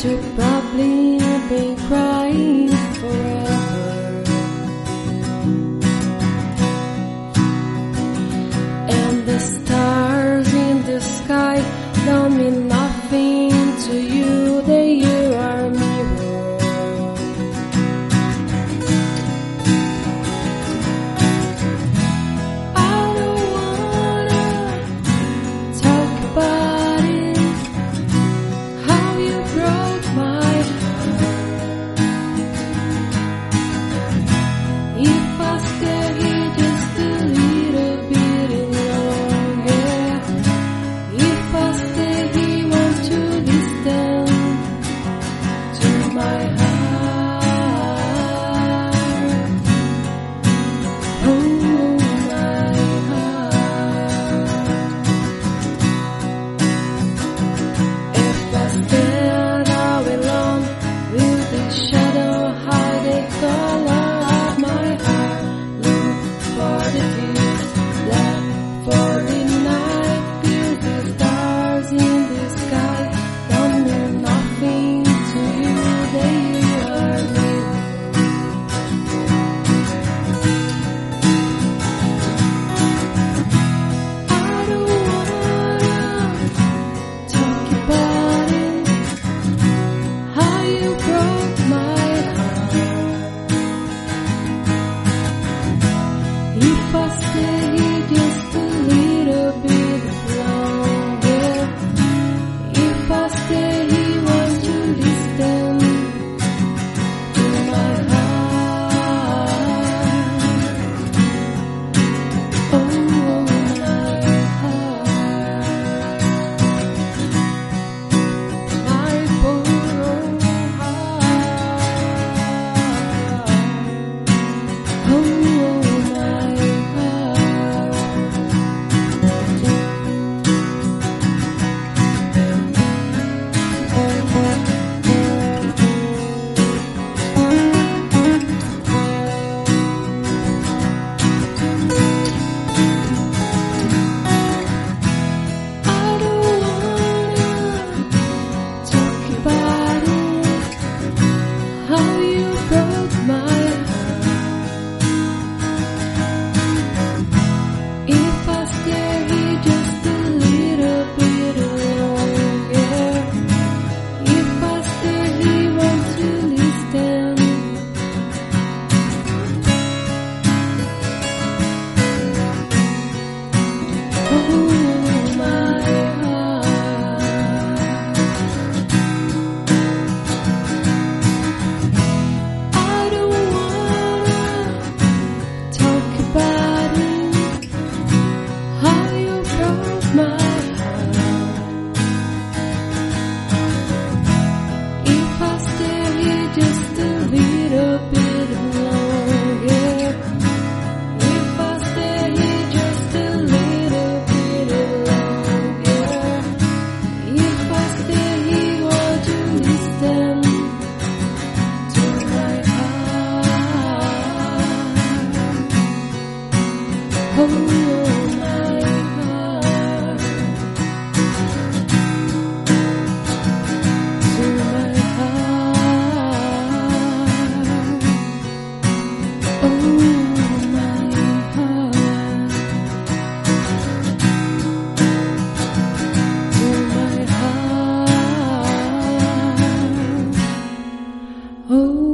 you've probably been crying forever. And the stars in the sky don't mean nothing to you, they are a mirror. I don't wanna talk about it, how you broke my heart. If I stay here just a little bit longer, if I stay here, won't you listen to my heart? Oh, my heart. If I stand out alone, will the shadow hide the color of my heart? Look for the views, left for the night, feel the stars in the sky, don't mean nothing to you, they are me. I don't wanna talk about it, how you broke my heart. If I stay here just a little bit longer, if I stay here, won't you listen to my heart? Oh, my heart, my poor heart. Oh, my I don't wanna talk about it, how you broke my heart. If I stay here just a little bit longer, if I stay here, won't you listen? Oh, my heart. I don't wanna talk about it, how you broke my heart. If I stay here just a little bit longer, if I stay here just a little bit longer, if I stay here, won't you listen to my heart? Oh, my heart, to my heart. Oh, my heart, to my heart. Oh.